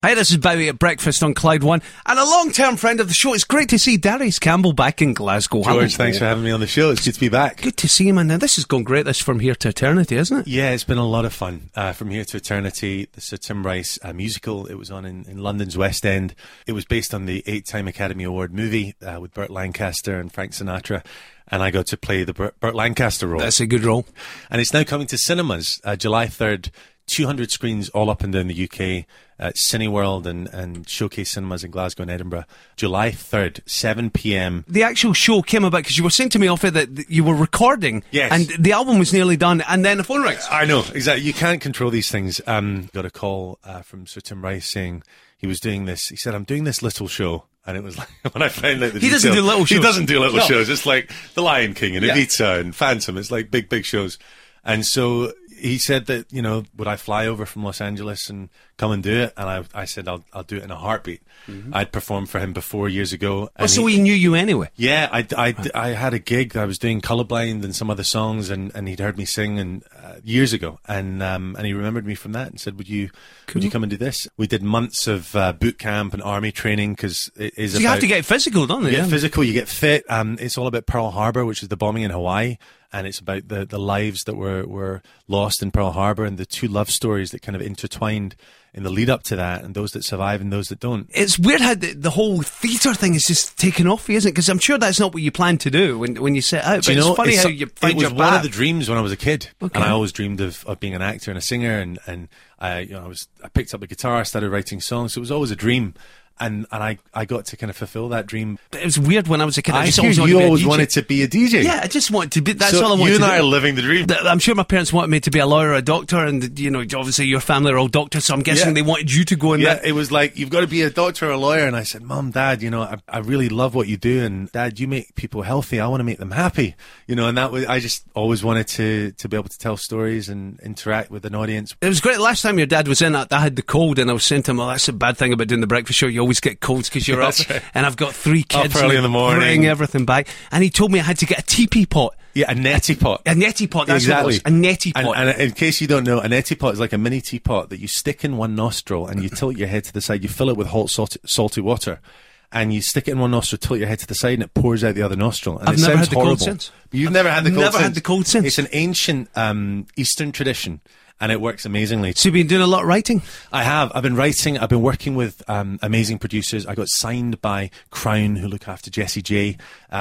Hi, this is Bowie at Breakfast on Clyde One, and a long-term friend of the show. It's great to see Darius Campbell back in Glasgow. George, thanks for having me on the show. It's good to be back. Good to see you, man. Now, this has gone great, this From Here to Eternity, isn't it? Yeah, it's been a lot of fun. From Here to Eternity, the Sir Tim Rice musical. It was on in London's West End. It was based on the 8-time Academy Award movie with Burt Lancaster and Frank Sinatra. And I got to play the Burt Lancaster role. That's a good role. And it's now coming to cinemas, July 3rd. 200 screens all up and down the UK at Cineworld and Showcase Cinemas in Glasgow and Edinburgh. July 3rd, 7 p.m. The actual show came about because you were saying to me off it that you were recording. Yes. And the album was nearly done, and then the phone rings. I know, exactly. You can't control these things. Got a call from Sir Tim Rice saying he was doing this. He said, I'm doing this little show. And it was like, when I found out the details, doesn't do little shows. He doesn't do little shows. It's like The Lion King and Evita and Phantom. It's like big shows. And so he said that, you know, would I fly over from Los Angeles and come and do it? And I said, I'll do it in a heartbeat. Mm-hmm. I'd performed for him before years ago. And so he knew you anyway? Yeah, I had a gig. I was doing Colourblind and some other songs, and he'd heard me sing years ago. And he remembered me from that and said, would you come and do this? We did months of boot camp and army training because it is you have to get physical, don't you? You get physical, you get fit. It's all about Pearl Harbor, which is the bombing in Hawaii. And it's about the lives that were lost in Pearl Harbor and the two love stories that kind of intertwined in the lead up to that, and those that survive and those that don't. It's weird how the whole theatre thing is just taken off, isn't it? Because I'm sure that's not what you planned to do when you set out. But it's funny how you find your path. It was one of the dreams when I was a kid, and I always dreamed of being an actor and a singer. And I picked up the guitar, I started writing songs. So it was always a dream. And I got to kind of fulfill that dream. It was weird when I was a kid. You always wanted to be a DJ. Yeah, I just wanted to be. That's so all I wanted to do. You and I are living the dream. I'm sure my parents wanted me to be a lawyer or a doctor, and you know, obviously your family are all doctors, so I'm guessing they wanted you to go in that. It was like, you've got to be a doctor or a lawyer. And I said, Mum, Dad, you know, I really love what you do, and Dad, you make people healthy. I want to make them happy. You know, and that was, I just always wanted to be able to tell stories and interact with an audience. It was great. Last time your dad was in, I had the cold, and I was saying to him, well, that's a bad thing about doing the breakfast show. You always get colds because you're up, right. And I've got 3 kids up early in the morning, bring everything back. And he told me I had to get a teepee pot. Yeah, a neti pot. A neti pot, that's exactly what it was. A neti pot. And in case you don't know, a neti pot is like a mini teapot that you stick in one nostril and you tilt your head to the side. You fill it with hot, salty water. And you stick it in one nostril, tilt your head to the side, and it pours out the other nostril. And I've never had the cold since. You've never had the cold since? Never had the cold since. It's an ancient Eastern tradition. And it works amazingly. So you've been doing a lot of writing? I have. I've been writing. I've been working with amazing producers. I got signed by Crown, who look after Jessie J,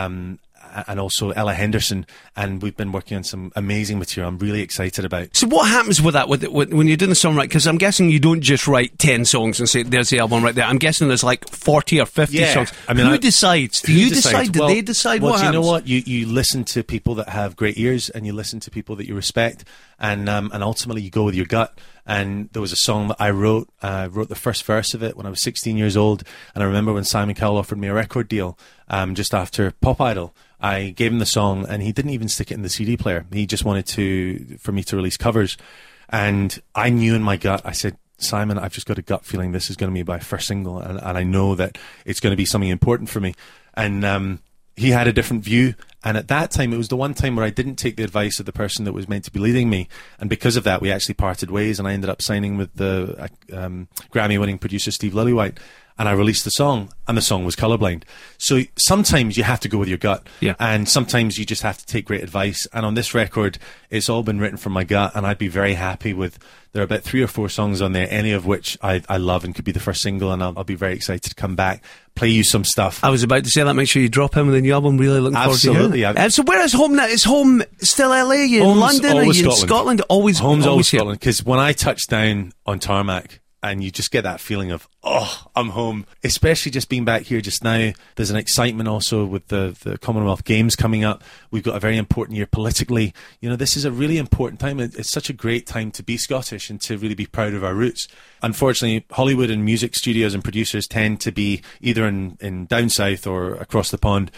and also Ella Henderson. And we've been working on some amazing material I'm really excited about. So what happens with that when you're doing the song, right? Because I'm guessing you don't just write 10 songs and say, there's the album right there. I'm guessing there's like 40 or 50 songs. I mean, who decides? Do you decide? Do they decide what happens? You know what? You listen to people that have great ears, and you listen to people that you respect, and ultimately you go with your gut. And there was a song that I wrote the first verse of it when I was 16 years old. And I remember when Simon Cowell offered me a record deal just after Pop Idol. I gave him the song, and he didn't even stick it in the CD player. He just wanted for me to release covers. And I knew in my gut, I said, Simon, I've just got a gut feeling this is going to be my first single, and I know that it's going to be something important for me. And he had a different view. And at that time, it was the one time where I didn't take the advice of the person that was meant to be leading me. And because of that, we actually parted ways, and I ended up signing with the Grammy-winning producer Steve Lillywhite. And I released the song, and the song was Colourblind. So sometimes you have to go with your gut, and sometimes you just have to take great advice. And on this record, it's all been written from my gut, and I'd be very happy with. There are about 3 or 4 songs on there, any of which I love and could be the first single, and I'll be very excited to come back, play you some stuff. I was about to say that. Make sure you drop him with the new album. Really looking forward to hearing it. Absolutely. So where is home now? Is home still LA? Are you in London? Are you in Scotland? Home's always Scotland, because when I touch down on tarmac, and you just get that feeling of, oh, I'm home. Especially just being back here just now. There's an excitement also with the Commonwealth Games coming up. We've got a very important year politically. You know, this is a really important time. It's such a great time to be Scottish and to really be proud of our roots. Unfortunately, Hollywood and music studios and producers tend to be either in down south or across the pond.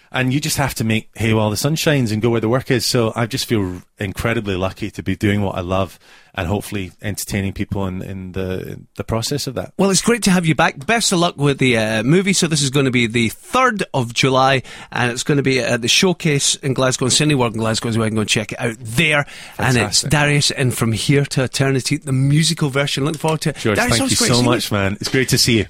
And you just have to make hay while the sun shines and go where the work is. So I just feel incredibly lucky to be doing what I love and hopefully entertaining people in the process of that. Well, it's great to have you back. Best of luck with the movie. So this is going to be the 3rd of July, and it's going to be at the Showcase in Glasgow, and Cineworld in Glasgow, so I can go and check it out there. Fantastic. And it's Darius and From Here to Eternity, the musical version. Looking forward to it. George, Darius, thank you so much, man. It's great to see you.